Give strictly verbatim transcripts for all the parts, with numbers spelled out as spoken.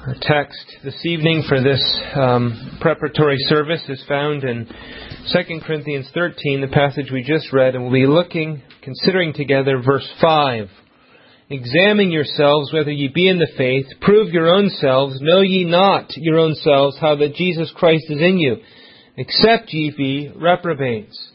Our text this evening for this um, preparatory service is found in Second Corinthians thirteen, the passage we just read, and we'll be looking, considering together verse five. Examine yourselves whether ye be in the faith, prove your own selves, know ye not your own selves how that Jesus Christ is in you, except ye be reprobates.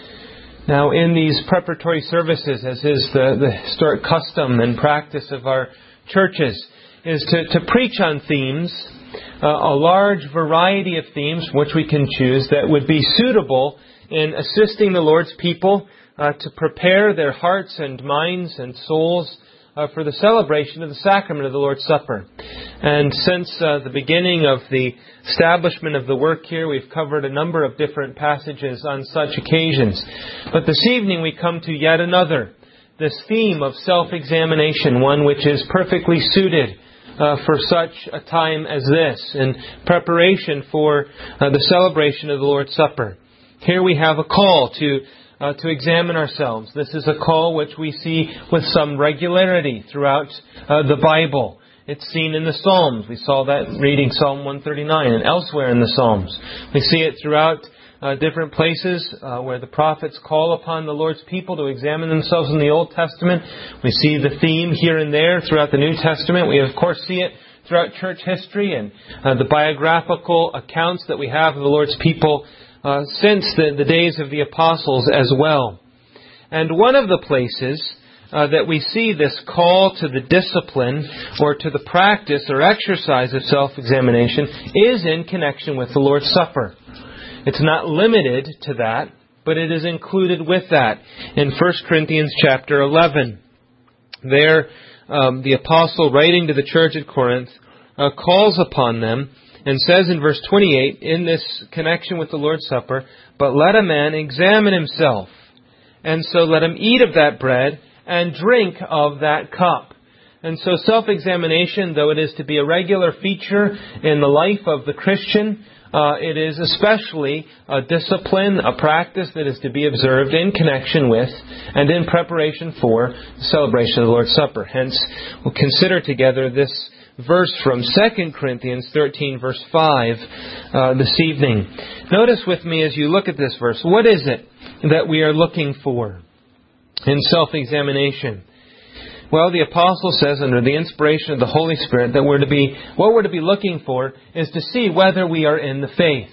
Now in these preparatory services, as is the, the historic custom and practice of our churches, is to, to preach on themes, uh, a large variety of themes which we can choose that would be suitable in assisting the Lord's people uh, to prepare their hearts and minds and souls uh, for the celebration of the sacrament of the Lord's Supper. And since uh, the beginning of the establishment of the work here, we've covered a number of different passages on such occasions. But this evening we come to yet another, this theme of self-examination, one which is perfectly suited Uh, for such a time as this, in preparation for uh, the celebration of the Lord's Supper. Here we have a call to uh, to examine ourselves. This is a call which we see with some regularity throughout uh, the Bible. It's seen in the Psalms. We saw that reading Psalm one thirty-nine and elsewhere in the Psalms. We see it throughout Uh, different places uh, where the prophets call upon the Lord's people to examine themselves in the Old Testament. We see the theme here and there throughout the New Testament. We, of course, see it throughout church history and uh, the biographical accounts that we have of the Lord's people uh, since the, the days of the apostles as well. And one of the places uh, that we see this call to the discipline or to the practice or exercise of self-examination is in connection with the Lord's Supper. It's not limited to that, but it is included with that in First Corinthians chapter eleven. There, um, the apostle, writing to the church at Corinth, uh, calls upon them and says in verse twenty-eight, in this connection with the Lord's Supper, "But let a man examine himself, and so let him eat of that bread and drink of that cup." And so self-examination, though it is to be a regular feature in the life of the Christian, Uh, it is especially a discipline, a practice that is to be observed in connection with and in preparation for the celebration of the Lord's Supper. Hence, we'll consider together this verse from Second Corinthians thirteen, verse five, uh, this evening. Notice with me as you look at this verse, what is it that we are looking for in self-examination? Well, the apostle says under the inspiration of the Holy Spirit that we're to be, what we're to be looking for is to see whether we are in the faith.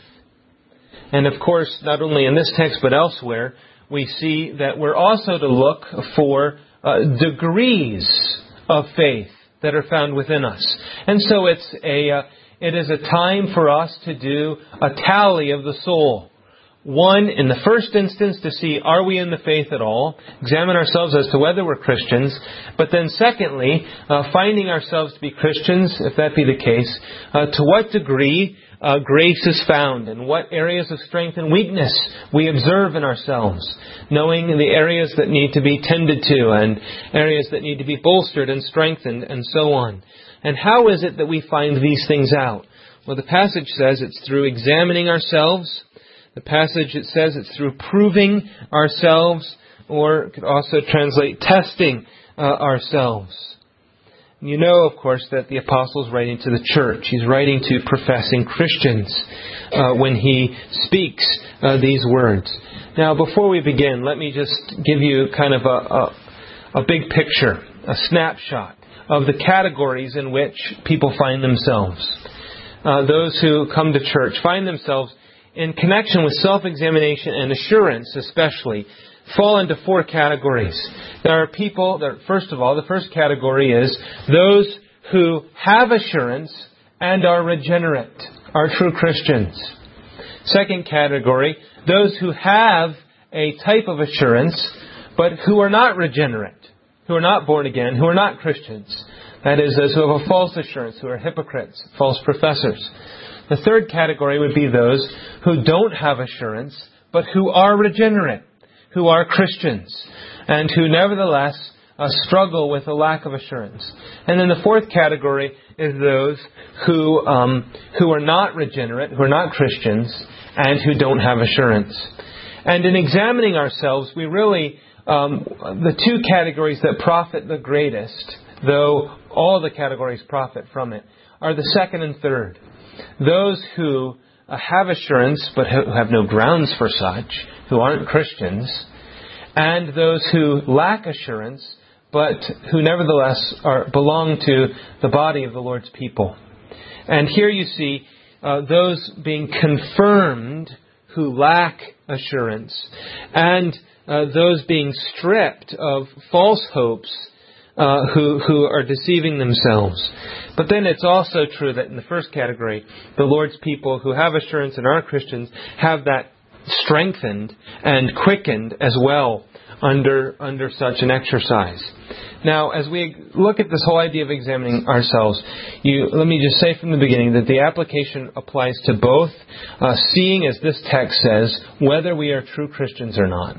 And of course, not only in this text but elsewhere, we see that we're also to look for uh, degrees of faith that are found within us. And so it's a, uh, it is a time for us to do a tally of the soul. One, in the first instance, to see, are we in the faith at all? Examine ourselves as to whether we're Christians. But then secondly, uh, finding ourselves to be Christians, if that be the case, uh, to what degree uh, grace is found and what areas of strength and weakness we observe in ourselves, knowing the areas that need to be tended to and areas that need to be bolstered and strengthened and so on. And how is it that we find these things out? Well, the passage says it's through examining ourselves. The passage, it says it's through proving ourselves, or it could also translate testing uh, ourselves. And you know, of course, that the apostle is writing to the church. He's writing to professing Christians uh, when he speaks uh, these words. Now, before we begin, let me just give you kind of a, a, a big picture, a snapshot of the categories in which people find themselves. Uh, those who come to church find themselves in connection with self-examination and assurance especially, fall into four categories. There are people, that, first of all, the first category is those who have assurance and are regenerate, are true Christians. Second category, those who have a type of assurance, but who are not regenerate, who are not born again, who are not Christians. That is, those who have a false assurance, who are hypocrites, false professors. The third category would be those who don't have assurance, but who are regenerate, who are Christians, and who nevertheless uh, struggle with a lack of assurance. And then the fourth category is those who um, who are not regenerate, who are not Christians, and who don't have assurance. And in examining ourselves, we really, um, the two categories that profit the greatest though all the categories profit from it, are the second and third. Those who uh, have assurance but who have no grounds for such, who aren't Christians, and those who lack assurance but who nevertheless are belong to the body of the Lord's people. And here you see uh, those being confirmed who lack assurance, and uh, those being stripped of false hopes uh, who, who are deceiving themselves. But then it's also true that in the first category, the Lord's people who have assurance and are Christians have that strengthened and quickened as well under under such an exercise. Now, as we look at this whole idea of examining ourselves, you, let me just say from the beginning that the application applies to both, uh, seeing, as this text says, whether we are true Christians or not.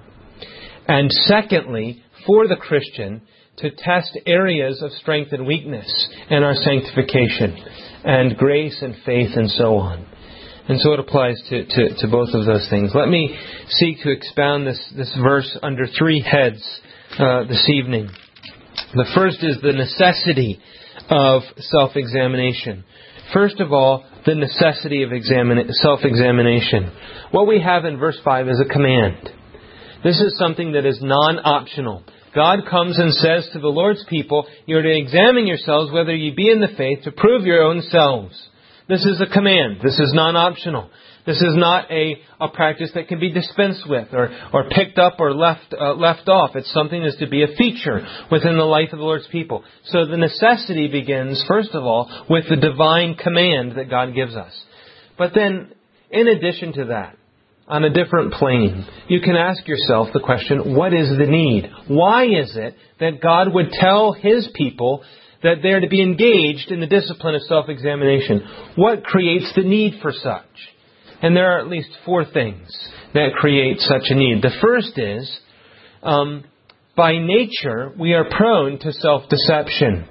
And secondly, for the Christian, to test areas of strength and weakness in our sanctification and grace and faith and so on. And so it applies to, to, to both of those things. Let me seek to expound this, this verse under three heads uh, this evening. The first is the necessity of self-examination. First of all, the necessity of examine, self-examination. What we have in verse five is a command. This is something that is non-optional. God comes and says to the Lord's people, you are to examine yourselves whether you be in the faith to prove your own selves. This is a command. This is non-optional. This is not a, a practice that can be dispensed with or, or picked up or left uh, left off. It's something that's to be a feature within the life of the Lord's people. So the necessity begins, first of all, with the divine command that God gives us. But then, in addition to that, on a different plane, you can ask yourself the question, what is the need? Why is it that God would tell His people that they're to be engaged in the discipline of self-examination? What creates the need for such? And there are at least four things that create such a need. The first is, um, by nature, we are prone to self-deception.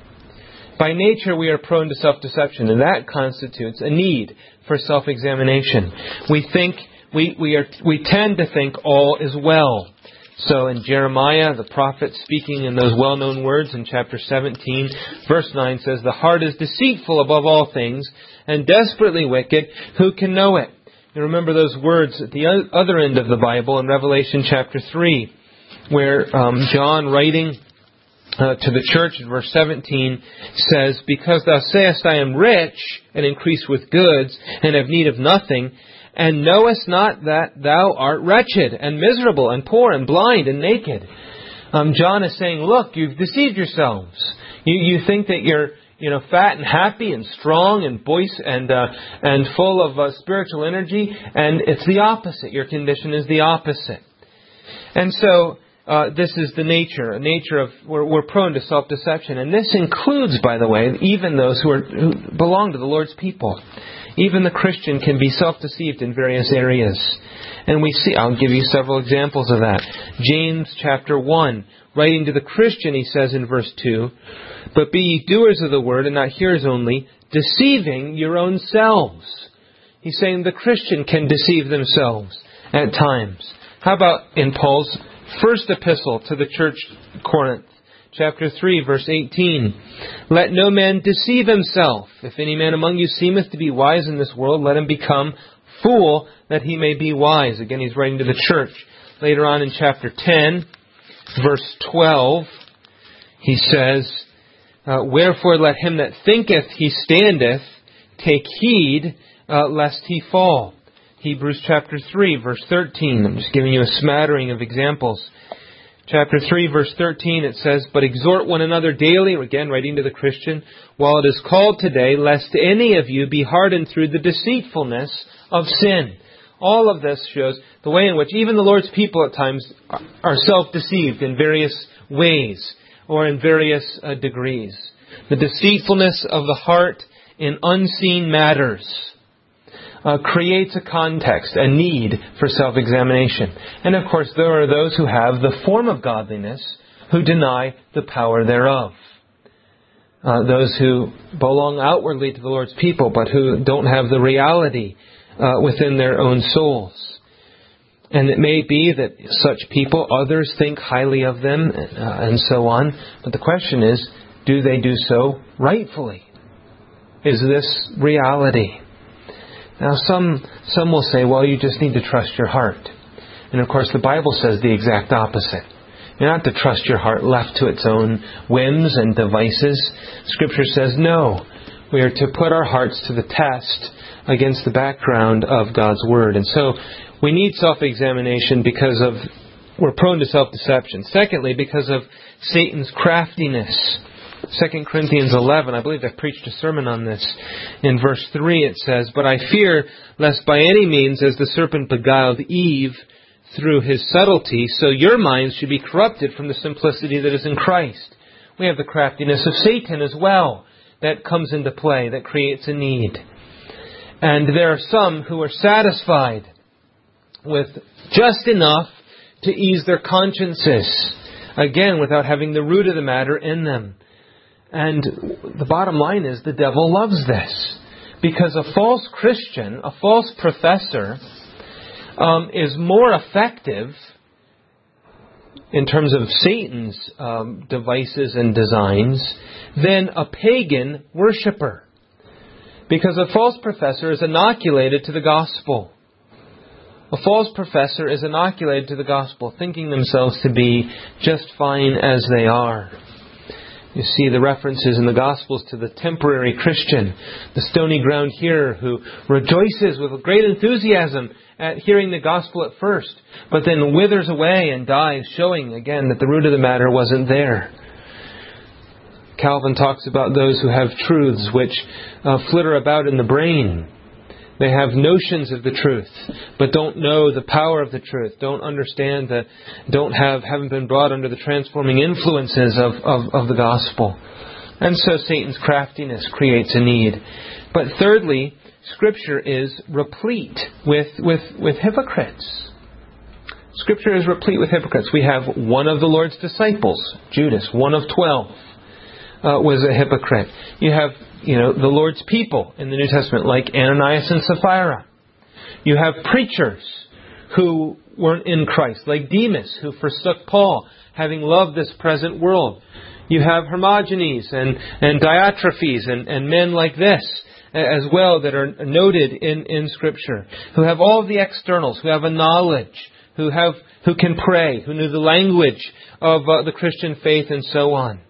By nature, we are prone to self-deception, and that constitutes a need for self-examination. We think, we, we are, we tend to think all is well. So in Jeremiah, the prophet, speaking in those well-known words in chapter seventeen, verse nine says, the heart is deceitful above all things and desperately wicked. Who can know it? You remember those words at the other end of the Bible in Revelation chapter three, where um, John, writing uh, to the church in verse seventeen, says, because thou sayest, I am rich and increase with goods and have need of nothing, and knowest not that thou art wretched and miserable and poor and blind and naked. Um, John is saying, look, you've deceived yourselves. You, you think that you're you know, fat and happy and strong and boisterous and uh, and full of uh, spiritual energy, and it's the opposite. Your condition is the opposite. And so uh, this is the nature, a nature of we're, we're prone to self-deception, and this includes, by the way, even those who are who belong to the Lord's people. Even the Christian can be self-deceived in various areas. And we see, I'll give you several examples of that. James chapter one, writing to the Christian, he says in verse two, but be ye doers of the word and not hearers only, deceiving your own selves. He's saying the Christian can deceive themselves at times. How about in Paul's first epistle to the church Corinth? Chapter three, verse eighteen. Let no man deceive himself. If any man among you seemeth to be wise in this world, let him become fool, that he may be wise. Again, he's writing to the church. Later on in chapter ten, verse twelve, he says, uh, wherefore let him that thinketh he standeth take heed, uh, lest he fall. Hebrews chapter three, verse thirteen. I'm just giving you a smattering of examples. Chapter three, verse thirteen, it says, but exhort one another daily, again writing to the Christian, while it is called today, lest any of you be hardened through the deceitfulness of sin. All of this shows the way in which even the Lord's people at times are self-deceived in various ways or in various uh, degrees. The deceitfulness of the heart in unseen matters Uh, creates a context, a need for self-examination. And of course, there are those who have the form of godliness who deny the power thereof. Uh, those who belong outwardly to the Lord's people, but who don't have the reality uh, within their own souls. And it may be that such people, others think highly of them, uh, and so on. But the question is, Do they do so rightfully? Is this reality? Now some some will say, well, you just need to trust your heart. And of course the Bible says the exact opposite. You're not to trust your heart left to its own whims and devices. Scripture says no. We are to put our hearts to the test against the background of God's Word. And so we need self-examination because of we're prone to self-deception. Secondly, because of Satan's craftiness. Second Corinthians eleven, I believe I preached a sermon on this. In verse three it says, "But I fear lest by any means as the serpent beguiled Eve through his subtlety, so your minds should be corrupted from the simplicity that is in Christ." We have the craftiness of Satan as well that comes into play, that creates a need. And there are some who are satisfied with just enough to ease their consciences, again, without having the root of the matter in them. And the bottom line is the devil loves this, because a false Christian, a false professor, um, is more effective in terms of Satan's um, devices and designs than a pagan worshiper. Because a false professor is inoculated to the gospel. A false professor is inoculated to the gospel, thinking themselves to be just fine as they are. You see the references in the Gospels to the temporary Christian, the stony ground hearer who rejoices with great enthusiasm at hearing the gospel at first, but then withers away and dies, showing again that the root of the matter wasn't there. Calvin talks about those who have truths which uh, flitter about in the brain. They have notions of the truth, but don't know the power of the truth, don't understand that, don't have, haven't been brought under the transforming influences of, of, of the gospel. And so Satan's craftiness creates a need. But thirdly, Scripture is replete with, with, with hypocrites. Scripture is replete with hypocrites. We have one of the Lord's disciples, Judas, one of twelve, uh, was a hypocrite. You have You know, the Lord's people in the New Testament, like Ananias and Sapphira. You have preachers who weren't in Christ, like Demas, who forsook Paul, having loved this present world. You have Hermogenes and, and Diotrephes and, and men like this as well that are noted in, in Scripture, who have all of the externals, who have a knowledge, who have who can pray, who knew the language of uh, the Christian faith and so on.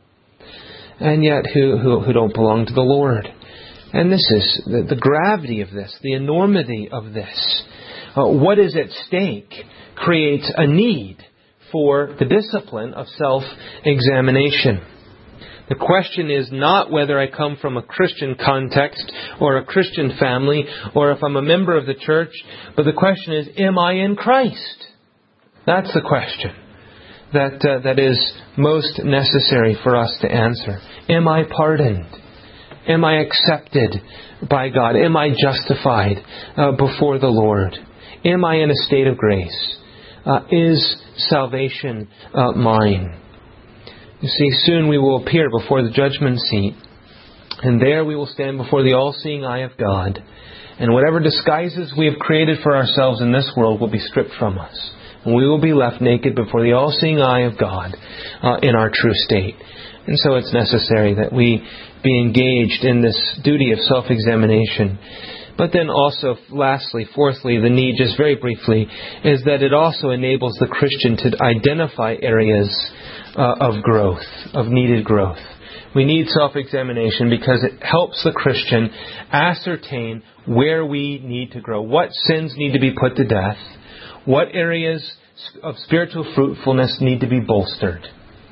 And yet who, who, who don't belong to the Lord. And this is the, the gravity of this, the enormity of this. Uh, what is at stake creates a need for the discipline of self-examination. The question is not whether I come from a Christian context or a Christian family or if I'm a member of the church, but the question is, am I in Christ? That's the question that uh, that is most necessary for us to answer. Am I pardoned? Am I accepted by God? Am I justified uh, before the Lord? Am I in a state of grace? Uh, is salvation uh, mine? You see, soon we will appear before the judgment seat, and there we will stand before the all-seeing eye of God, and whatever disguises we have created for ourselves in this world will be stripped from us. And we will be left naked before the all-seeing eye of God uh, in our true state. And so it's necessary that we be engaged in this duty of self-examination. But then also, lastly, fourthly, the need, just very briefly, is that it also enables the Christian to identify areas uh, of growth, of needed growth. We need self-examination because it helps the Christian ascertain where we need to grow, what sins need to be put to death, what areas of spiritual fruitfulness need to be bolstered.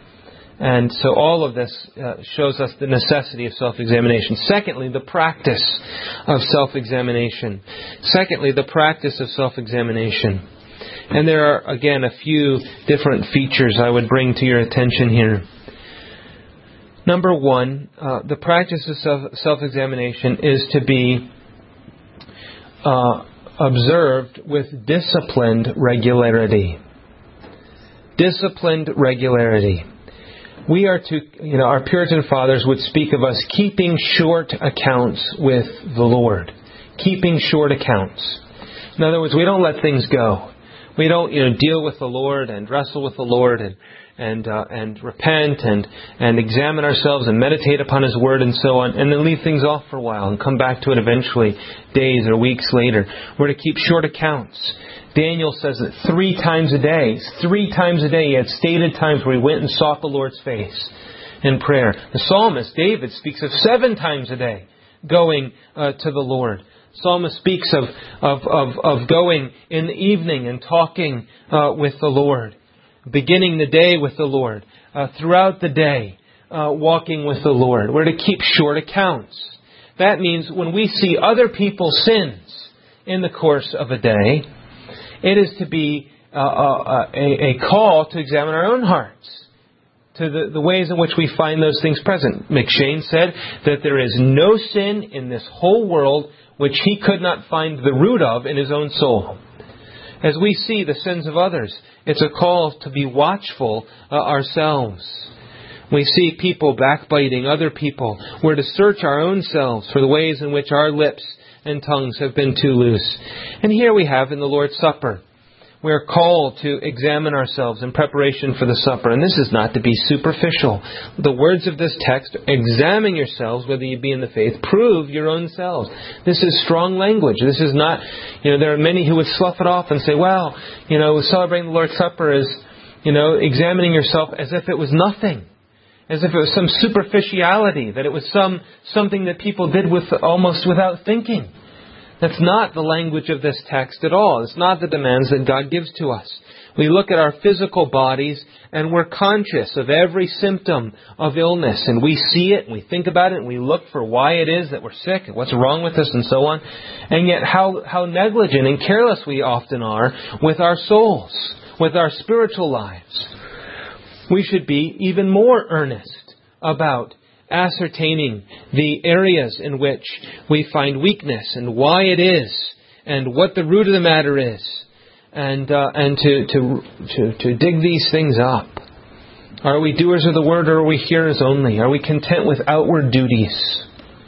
And so all of this uh, shows us the necessity of self-examination. Secondly, the practice of self-examination. Secondly, the practice of self-examination. And there are, again, a few different features I would bring to your attention here. Number one, uh, the practice of self- self-examination is to be uh, observed with disciplined regularity. Disciplined regularity. We are to, you know, our Puritan fathers would speak of us keeping short accounts with the Lord. Keeping short accounts. In other words, we don't let things go. We don't, you know, deal with the Lord and wrestle with the Lord and and uh, and repent and and examine ourselves and meditate upon His Word and so on, and then leave things off for a while and come back to it eventually, days or weeks later. We're to keep short accounts. Daniel says that three times a day, three times a day, he had stated times where he went and sought the Lord's face in prayer. The psalmist, David, speaks of seven times a day going uh, to the Lord. Psalmist speaks of, of, of, of going in the evening and talking uh, with the Lord, beginning the day with the Lord, uh, throughout the day, uh, walking with the Lord. We're to keep short accounts. That means when we see other people's sins in the course of a day, it is to be uh, uh, a, a call to examine our own hearts, to the, the ways in which we find those things present. McShane said that there is no sin in this whole world which he could not find the root of in his own soul. As we see the sins of others, it's a call to be watchful uh, ourselves. We see people backbiting other people. We're to search our own selves for the ways in which our lips and tongues have been too loose. And here we have in the Lord's Supper, we are called to examine ourselves in preparation for the supper. And this is not to be superficial. The words of this text, examine yourselves whether you be in the faith, prove your own selves. This is strong language. This is not, you know, there are many who would slough it off and say, well, you know, celebrating the Lord's Supper is, you know, examining yourself as if it was nothing. As if it was some superficiality, that it was some something that people did with almost without thinking. That's not the language of this text at all. It's not the demands that God gives to us. We look at our physical bodies and we're conscious of every symptom of illness. And we see it and we think about it and we look for why it is that we're sick and what's wrong with us and so on. And yet how, how negligent and careless we often are with our souls, with our spiritual lives. We should be even more earnest about ascertaining the areas in which we find weakness and why it is and what the root of the matter is, and uh, and to, to to to dig these things up. Are we doers of the word, or are we hearers only? Are we content with outward duties?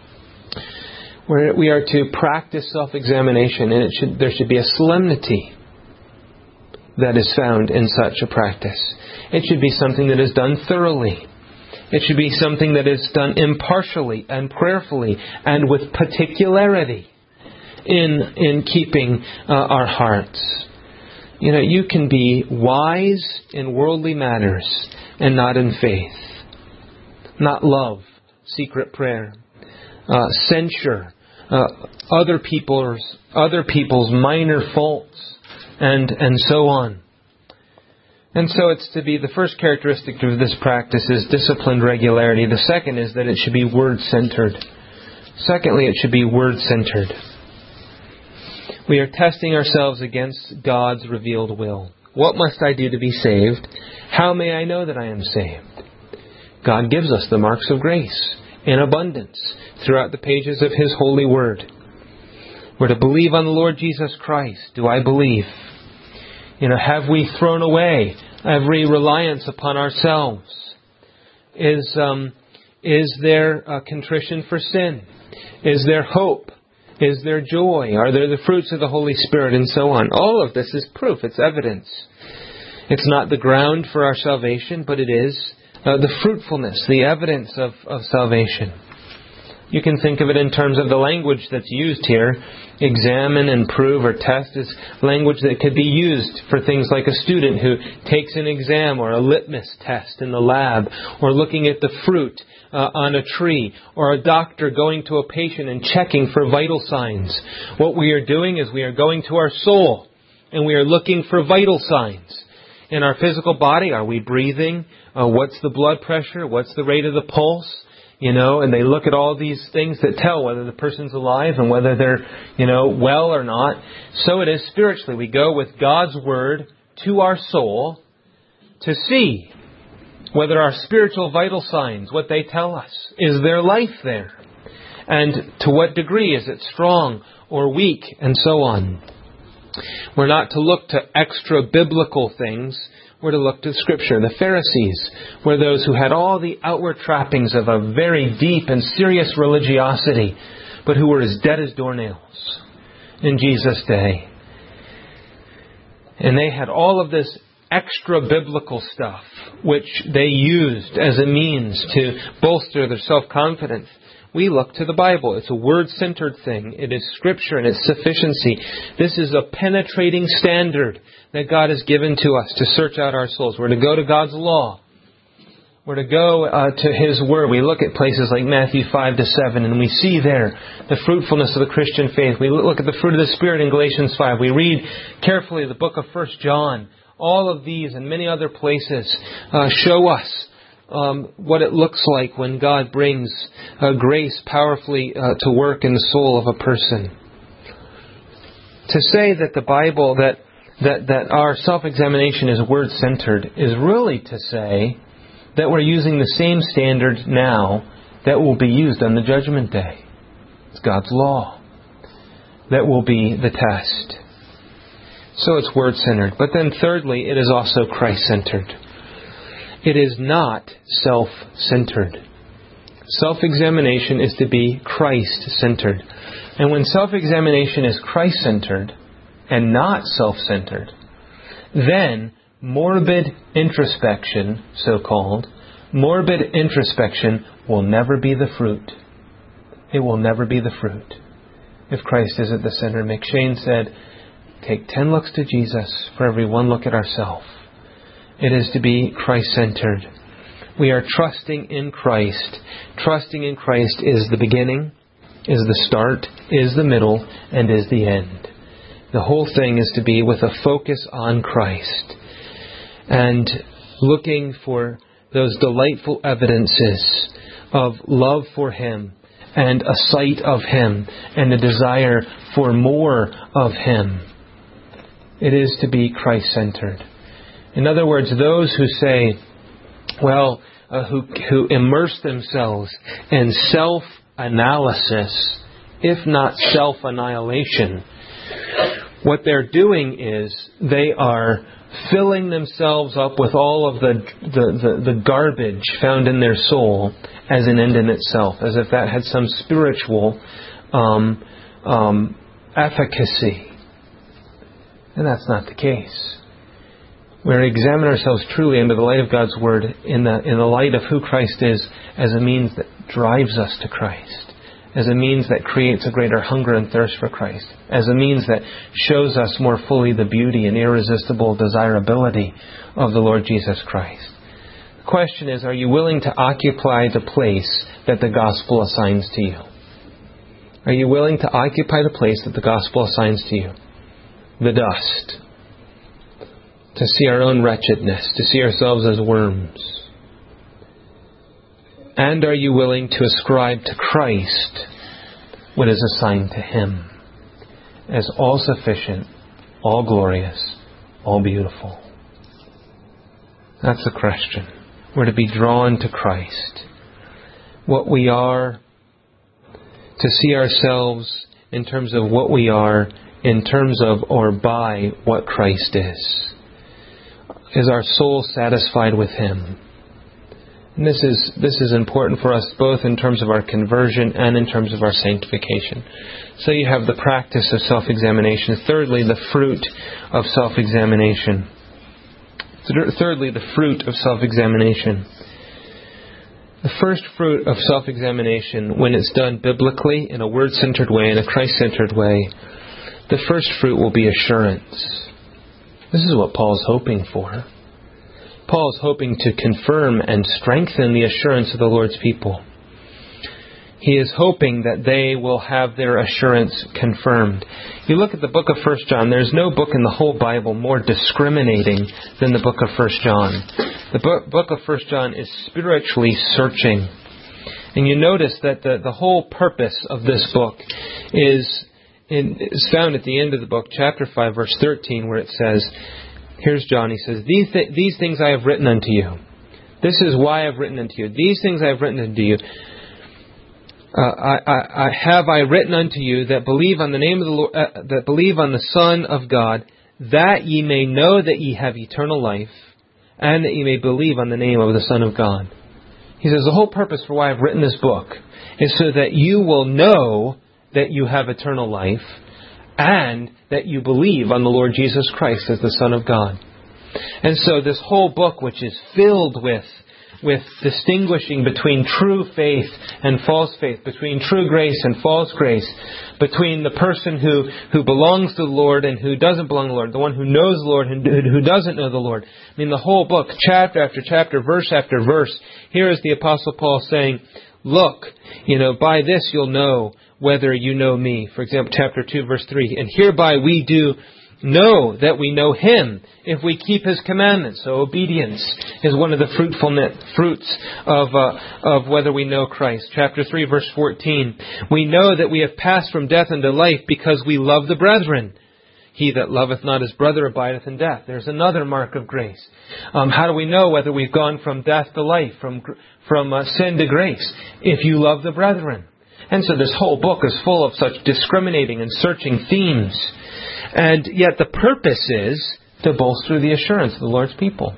We're, we are to practice self-examination, and it should there should be a solemnity that is found in such a practice. It should be something that is done thoroughly. It should be something that is done impartially and prayerfully and with particularity in in keeping uh, our hearts. You know, you can be wise in worldly matters and not in faith. Not love, secret prayer, uh, censure uh, other people's other people's minor faults, and and so on. And so it's to be, the first characteristic of this practice is disciplined regularity. The second is that it should be word-centered. Secondly, it should be word-centered. We are testing ourselves against God's revealed will. What must I do to be saved? How may I know that I am saved? God gives us the marks of grace in abundance throughout the pages of His holy word. We're to believe on the Lord Jesus Christ. Do I believe? You know, have we thrown away every reliance upon ourselves? Is um, is there a contrition for sin? Is there hope? Is there joy? Are there the fruits of the Holy Spirit, and so on? All of this is proof. It's evidence. It's not the ground for our salvation, but it is uh, the fruitfulness, the evidence of, of salvation. You can think of it in terms of the language that's used here. Examine and prove or test is language that could be used for things like a student who takes an exam or a litmus test in the lab, or looking at the fruit uh, on a tree, or a doctor going to a patient and checking for vital signs. What we are doing is we are going to our soul and we are looking for vital signs. In our physical body, are we breathing? Uh, what's the blood pressure? What's the rate of the pulse? You know, and they look at all these things that tell whether the person's alive and whether they're, you know, well or not. So it is spiritually. We go with God's Word to our soul to see whether our spiritual vital signs, what they tell us, is there life there? And to what degree is it strong or weak, and so on. We're not to look to extra biblical things. We're to look to Scripture. The Pharisees were those who had all the outward trappings of a very deep and serious religiosity, but who were as dead as doornails in Jesus' day. And they had all of this extra biblical stuff, which they used as a means to bolster their self-confidence. We look to the Bible. It's a word-centered thing. It is Scripture and its sufficiency. This is a penetrating standard that God has given to us to search out our souls. We're to go to God's law. We're to go uh, to His Word. We look at places like Matthew five to seven, and we see there the fruitfulness of the Christian faith. We look at the fruit of the Spirit in Galatians five. We read carefully the book of First John. All of these and many other places uh, show us um, what it looks like when God brings uh, grace powerfully uh, to work in the soul of a person. To say that the Bible, that that that our self-examination is word-centered, is really to say that we're using the same standard now that will be used on the Judgment Day. It's God's law that will be the test. So it's word-centered. But then thirdly, it is also Christ-centered. It is not self-centered. Self-examination is to be Christ-centered. And when self-examination is Christ-centered and not self-centered, then morbid introspection, so-called, morbid introspection will never be the fruit. It will never be the fruit if Christ is at the center. McShane said, take ten looks to Jesus for every one look at ourselves. It is to be Christ-centered. We are trusting in Christ. Trusting in Christ is the beginning, is the start, is the middle, and is the end. The whole thing is to be with a focus on Christ and looking for those delightful evidences of love for Him and a sight of Him and a desire for more of Him. It is to be Christ-centered. In other words, those who say, well, uh, who, who immerse themselves in self-analysis, if not self-annihilation, what they're doing is they are filling themselves up with all of the, the, the, the garbage found in their soul as an end in itself, as if that had some spiritual um, um, efficacy. And that's not the case. We're to examine ourselves truly under the light of God's Word, in the, in the light of who Christ is, as a means that drives us to Christ, as a means that creates a greater hunger and thirst for Christ, as a means that shows us more fully the beauty and irresistible desirability of the Lord Jesus Christ. The question is, are you willing to occupy the place that the gospel assigns to you? Are you willing to occupy the place that the gospel assigns to you? The dust. To see our own wretchedness, to see ourselves as worms. And are you willing to ascribe to Christ what is assigned to Him as all sufficient, all glorious, all beautiful? That's the question. We're to be drawn to Christ. What we are, to see ourselves in terms of what we are, in terms of or by what Christ is. Is our soul satisfied with Him? And this is this is important for us both in terms of our conversion and in terms of our sanctification. So you have the practice of self-examination. Thirdly, the fruit of self-examination. Thirdly, the fruit of self-examination. The first fruit of self-examination, when it's done biblically, in a word-centered way, in a Christ-centered way, the first fruit will be assurance. This is what Paul is hoping for. Paul is hoping to confirm and strengthen the assurance of the Lord's people. He is hoping that they will have their assurance confirmed. You look at the book of First John, there's no book in the whole Bible more discriminating than the book of First John. The book, book of First John is spiritually searching. And you notice that the, the whole purpose of this book is... is found at the end of the book, chapter five, verse thirteen, where it says, here's John, he says, these, th- these things I have written unto you. This is why I've written unto you. These things I have written unto you. Uh, I, I, I have I written unto you that believe on the name of the Lord, uh, that believe on the Son of God, that ye may know that ye have eternal life, and that ye may believe on the name of the Son of God. He says, the whole purpose for why I've written this book is so that you will know that you have eternal life, and that you believe on the Lord Jesus Christ as the Son of God. And so this whole book, which is filled with with distinguishing between true faith and false faith, between true grace and false grace, between the person who, who belongs to the Lord and who doesn't belong to the Lord, the one who knows the Lord and who doesn't know the Lord. I mean, the whole book, chapter after chapter, verse after verse, here is the Apostle Paul saying, look, you know, by this you'll know whether you know me. For example, chapter two, verse three, and hereby we do know that we know Him if we keep His commandments. So obedience is one of the fruitfulness fruits of uh, of whether we know Christ. Chapter three, verse fourteen. We know that we have passed from death unto life because we love the brethren. He that loveth not his brother abideth in death. There's another mark of grace. Um, how do we know whether we've gone from death to life, from from uh, sin to grace? If you love the brethren. And so this whole book is full of such discriminating and searching themes. And yet the purpose is to bolster the assurance of the Lord's people.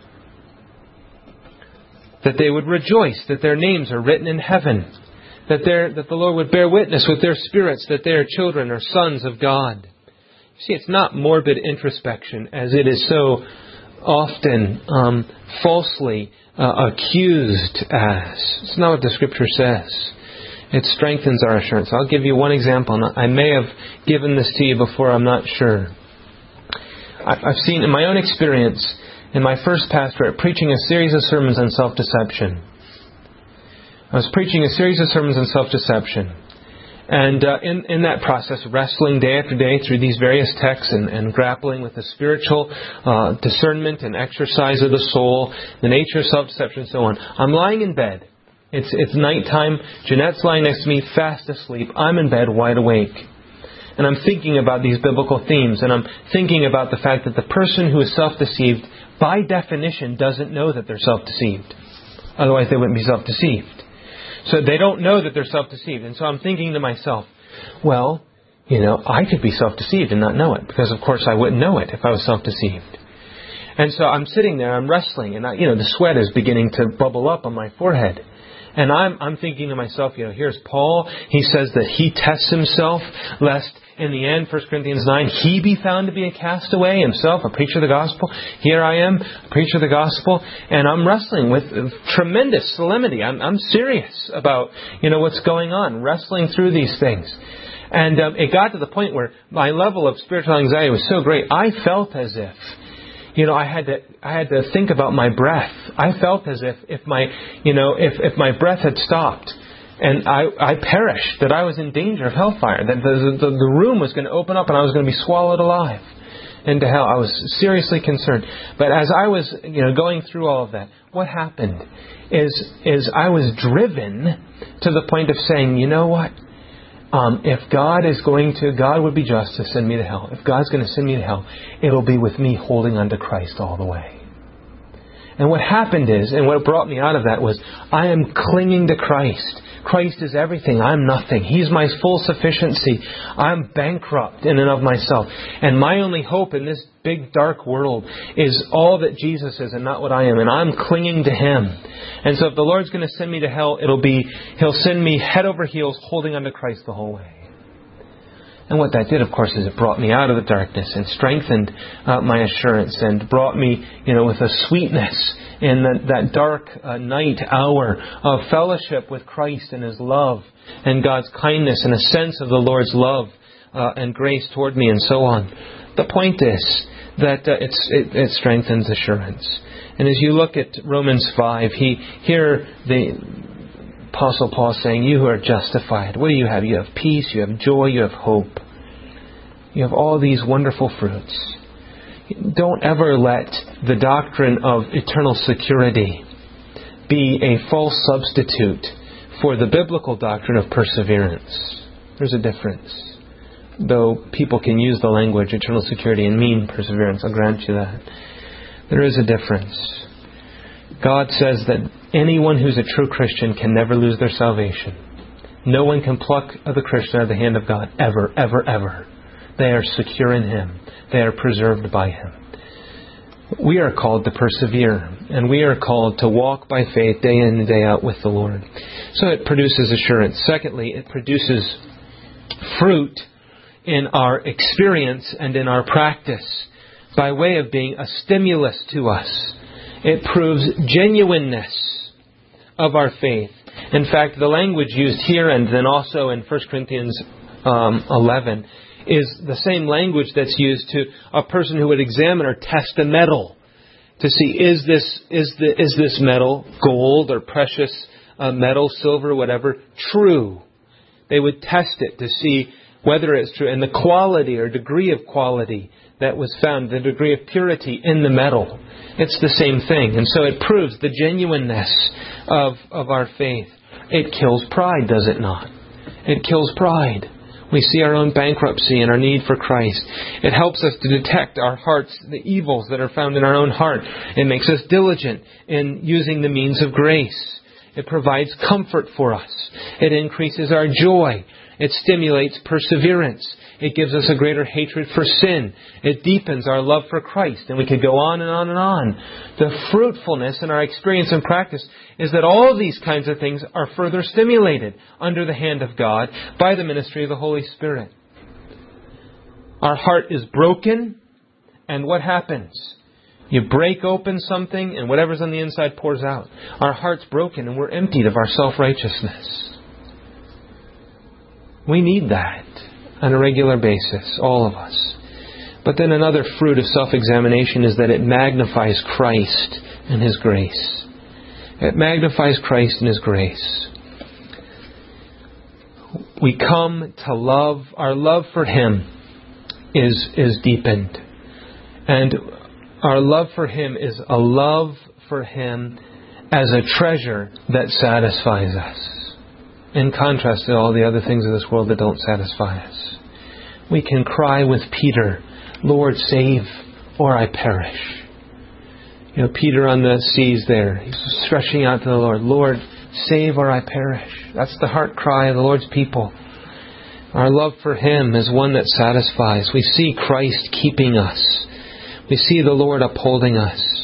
That they would rejoice that their names are written in heaven. That, that the Lord would bear witness with their spirits that they are children or sons of God. You see, it's not morbid introspection as it is so often um, falsely uh, accused as. It's not what the Scripture says. It strengthens our assurance. I'll give you one example. I may have given this to you before, I'm not sure. I've seen in my own experience, in my first pastorate, preaching a series of sermons on self-deception. I was preaching a series of sermons on self-deception. And uh, in, in that process, wrestling day after day through these various texts and, and grappling with the spiritual uh, discernment and exercise of the soul, the nature of self-deception and so on. I'm lying in bed. It's it's nighttime. Jeanette's lying next to me, fast asleep. I'm in bed, wide awake. And I'm thinking about these biblical themes. And I'm thinking about the fact that the person who is self-deceived, by definition, doesn't know that they're self-deceived. Otherwise, they wouldn't be self-deceived. So they don't know that they're self-deceived. And so I'm thinking to myself, well, you know, I could be self-deceived and not know it. Because, of course, I wouldn't know it if I was self-deceived. And so I'm sitting there, I'm wrestling. And, I, you know, the sweat is beginning to bubble up on my forehead. And I'm, I'm thinking to myself, you know, here's Paul. He says that he tests himself, lest in the end, First Corinthians nine, he be found to be a castaway himself, a preacher of the gospel. Here I am, a preacher of the gospel. And I'm wrestling with tremendous solemnity. I'm, I'm serious about, you know, what's going on, wrestling through these things. And um, it got to the point where my level of spiritual anxiety was so great, I felt as if, You know, I had to I had to think about my breath. I felt as if, if my you know if, if my breath had stopped and I, I perished, that I was in danger of hellfire, that the, the the room was going to open up and I was going to be swallowed alive into hell. I was seriously concerned. But as I was you know going through all of that, what happened is is I was driven to the point of saying, you know what? Um, if God is going to, God would be just to send me to hell. If God's going to send me to hell, it'll be with me holding on to Christ all the way. And what happened is, and what brought me out of that was, I am clinging to Christ. Christ is everything. I'm nothing. He's my full sufficiency. I'm bankrupt in and of myself. And my only hope in this big dark world is all that Jesus is and not what I am. And I'm clinging to Him. And so if the Lord's going to send me to hell, it'll be, He'll send me head over heels holding onto Christ the whole way. And what that did, of course, is it brought me out of the darkness and strengthened uh, my assurance and brought me, you know, with a sweetness in that, that dark uh, night hour of fellowship with Christ and His love and God's kindness and a sense of the Lord's love uh, and grace toward me and so on. The point is that uh, it's, it, it strengthens assurance. And as you look at Romans five, he here the Apostle Paul saying, you who are justified, what do you have? You have peace, you have joy, you have hope. You have all these wonderful fruits. Don't ever let the doctrine of eternal security be a false substitute for the biblical doctrine of perseverance. There's a difference. Though people can use the language eternal security and mean perseverance, I'll grant you that. There is a difference. God says that anyone who's a true Christian can never lose their salvation. No one can pluck the Christian out of the hand of God, ever, ever, ever. They are secure in Him. They are preserved by Him. We are called to persevere, and we are called to walk by faith day in and day out with the Lord. So it produces assurance. Secondly, it produces fruit in our experience and in our practice by way of being a stimulus to us. It proves genuineness of our faith. In fact, the language used here and then also in First Corinthians um, eleven is the same language that's used to a person who would examine or test a metal to see is this is the is this metal gold or precious uh, metal, silver, whatever, true. They would test it to see whether it's true and the quality or degree of quality that was found, the degree of purity in the metal. It's the same thing. And so it proves the genuineness of, of our faith. It kills pride, does it not? It kills pride. We see our own bankruptcy and our need for Christ. It helps us to detect our hearts, the evils that are found in our own heart. It makes us diligent in using the means of grace. It provides comfort for us. It increases our joy. It stimulates perseverance. It gives us a greater hatred for sin. It deepens our love for Christ. And we could go on and on and on. The fruitfulness in our experience and practice is that all these kinds of things are further stimulated under the hand of God by the ministry of the Holy Spirit. Our heart is broken, and what happens? You break open something, and whatever's on the inside pours out. Our heart's broken, and we're emptied of our self-righteousness. We need that on a regular basis, all of us. But then another fruit of self-examination is that it magnifies Christ and His grace. It magnifies Christ and His grace. We come to love, our love for Him is, is deepened. And our love for Him is a love for Him as a treasure that satisfies us. In contrast to all the other things of this world that don't satisfy us. We can cry with Peter, Lord, save, or I perish. You know, Peter on the seas there, he's stretching out to the Lord, Lord, save, or I perish. That's the heart cry of the Lord's people. Our love for Him is one that satisfies. We see Christ keeping us. We see the Lord upholding us.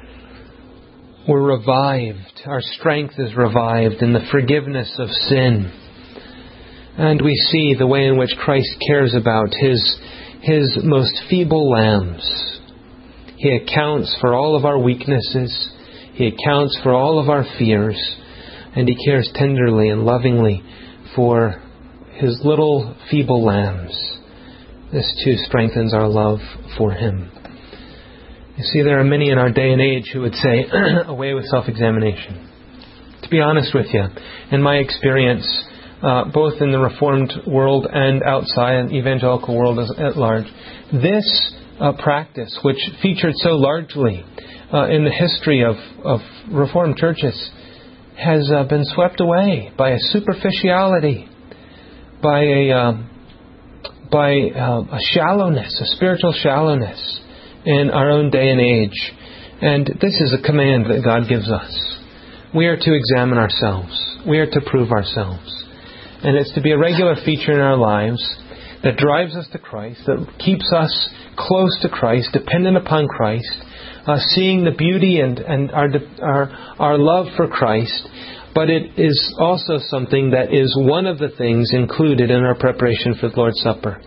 We're revived. Our strength is revived in the forgiveness of sin. And we see the way in which Christ cares about His, His most feeble lambs. He accounts for all of our weaknesses. He accounts for all of our fears. And He cares tenderly and lovingly for His little feeble lambs. This too strengthens our love for Him. You see, there are many in our day and age who would say, away with self-examination. To be honest with you, in my experience, uh, both in the Reformed world and outside, the evangelical world as, at large, this uh, practice, which featured so largely uh, in the history of, of Reformed churches, has uh, been swept away by a superficiality, by a, uh, by uh, a shallowness, a spiritual shallowness in our own day and age. And this is a command that God gives us. We are to examine ourselves. We are to prove ourselves. And it's to be a regular feature in our lives that drives us to Christ, that keeps us close to Christ, dependent upon Christ, uh, seeing the beauty and, and our, our, our love for Christ. But it is also something that is one of the things included in our preparation for the Lord's Supper.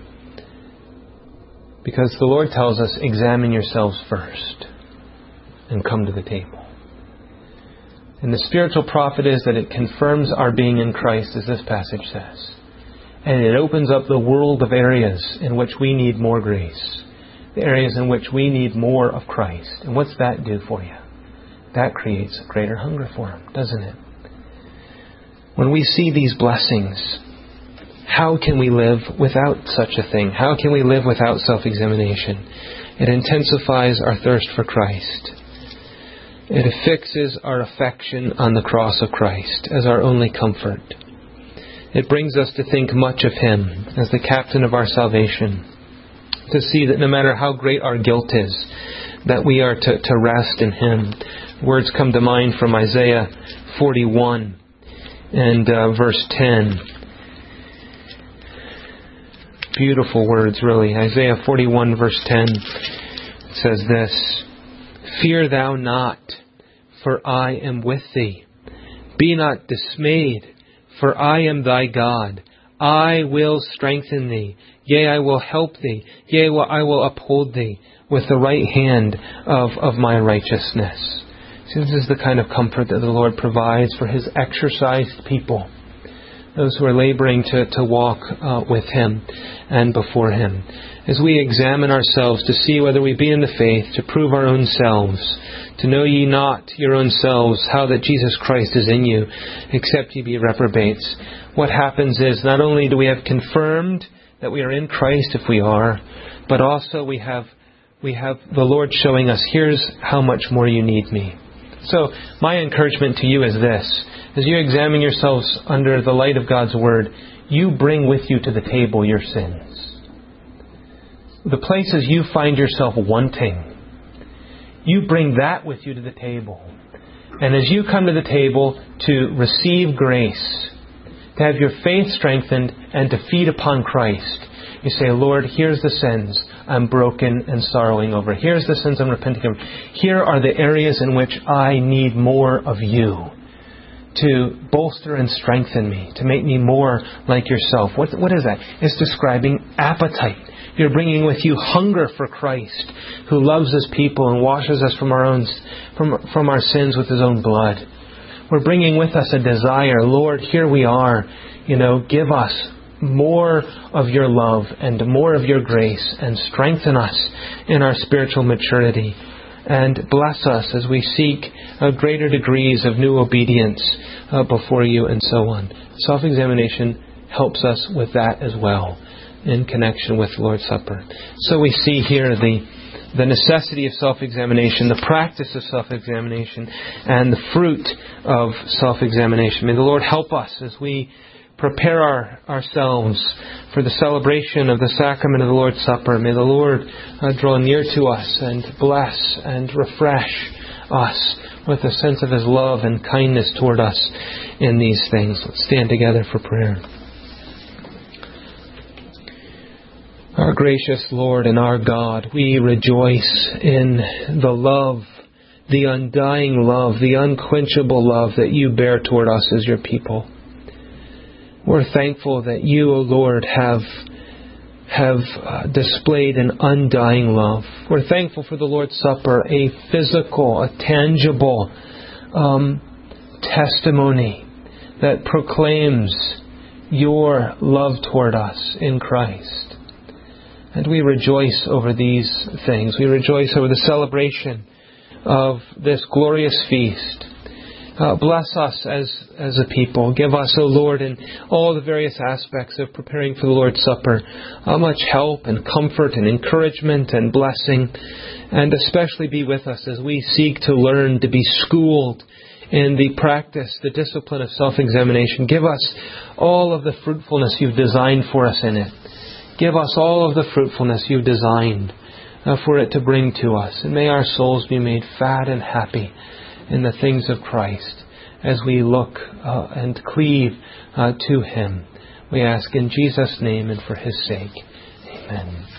Because the Lord tells us, examine yourselves first and come to the table. And the spiritual profit is that it confirms our being in Christ, as this passage says. And it opens up the world of areas in which we need more grace. The areas in which we need more of Christ. And what's that do for you? That creates a greater hunger for Him, doesn't it? When we see these blessings, how can we live without such a thing? How can we live without self-examination? It intensifies our thirst for Christ. It affixes our affection on the cross of Christ as our only comfort. It brings us to think much of Him as the captain of our salvation. To see that no matter how great our guilt is, that we are to, to rest in Him. Words come to mind from Isaiah forty-one and uh, verse ten. Beautiful words, really. Isaiah forty-one, verse ten says this, Fear thou not, for I am with thee. Be not dismayed, for I am thy God. I will strengthen thee. Yea, I will help thee. Yea, I will uphold thee with the right hand of, of my righteousness. See, this is the kind of comfort that the Lord provides for His exercised people, those who are laboring to, to walk uh, with Him and before Him. As we examine ourselves to see whether we be in the faith, to prove our own selves, to know ye not your own selves how that Jesus Christ is in you, except ye be reprobates. What happens is not only do we have confirmed that we are in Christ if we are, but also we have we have the Lord showing us, here's how much more you need me. So my encouragement to you is this: as you examine yourselves under the light of God's Word, you bring with you to the table your sins. The places you find yourself wanting, you bring that with you to the table. And as you come to the table to receive grace, to have your faith strengthened and to feed upon Christ, you say, Lord, here's the sins I'm broken and sorrowing over. Here's the sins I'm repenting of. Here are the areas in which I need more of you to bolster and strengthen me, to make me more like yourself. What, what is that? It's describing appetite. You're bringing with you hunger for Christ, who loves His people and washes us from our own from, from our sins with His own blood. We're bringing with us a desire. Lord, here we are. You know, give us more of your love and more of your grace, and strengthen us in our spiritual maturity. And bless us as we seek uh, greater degrees of new obedience uh, before you, and so on. Self-examination helps us with that as well, in connection with the Lord's Supper. So we see here the the necessity of self-examination, the practice of self-examination, and the fruit of self-examination. May the Lord help us as we prepare our, ourselves for the celebration of the sacrament of the Lord's Supper. May the Lord uh, draw near to us and bless and refresh us with a sense of His love and kindness toward us in these things. Let's stand together for prayer. Our gracious Lord and our God, we rejoice in the love, the undying love, the unquenchable love that you bear toward us as your people. We're thankful that you, O Lord, have, have uh, displayed an undying love. We're thankful for the Lord's Supper, a physical, a tangible um, testimony that proclaims your love toward us in Christ. And we rejoice over these things. We rejoice over the celebration of this glorious feast. Uh, bless us as, as a people. Give us, O Lord, in all the various aspects of preparing for the Lord's Supper, uh, much help and comfort and encouragement and blessing. And especially be with us as we seek to learn to be schooled in the practice, the discipline of self-examination. Give us all of the fruitfulness you've designed for us in it. Give us all of the fruitfulness you've designed uh, for it to bring to us. And may our souls be made fat and happy in the things of Christ as we look uh, and cleave uh, to Him. We ask in Jesus' name and for His sake. Amen.